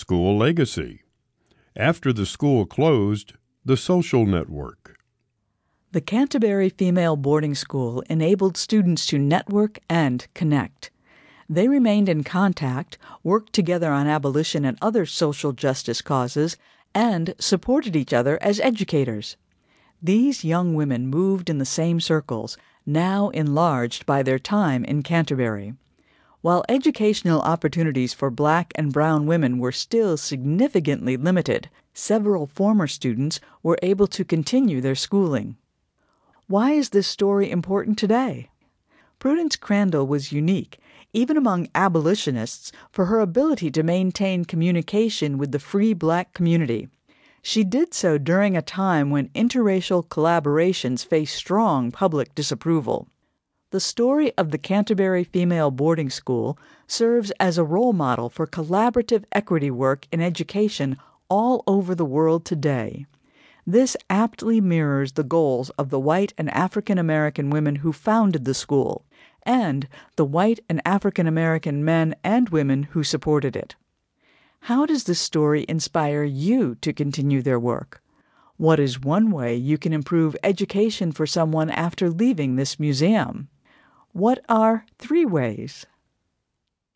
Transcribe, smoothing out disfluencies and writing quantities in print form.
school legacy. After the school closed, the social network. The Canterbury Female Boarding School enabled students to network and connect. They remained in contact, worked together on abolition and other social justice causes, and supported each other as educators. These young women moved in the same circles, now enlarged by their time in Canterbury. While educational opportunities for Black and brown women were still significantly limited, several former students were able to continue their schooling. Why is this story important today? Prudence Crandall was unique, even among abolitionists, for her ability to maintain communication with the free Black community. She did so during a time when interracial collaborations faced strong public disapproval. The story of the Canterbury Female Boarding School serves as a role model for collaborative equity work in education all over the world today. This aptly mirrors the goals of the white and African American women who founded the school, and the white and African American men and women who supported it. How does this story inspire you to continue their work? What is one way you can improve education for someone after leaving this museum? What are 3 ways?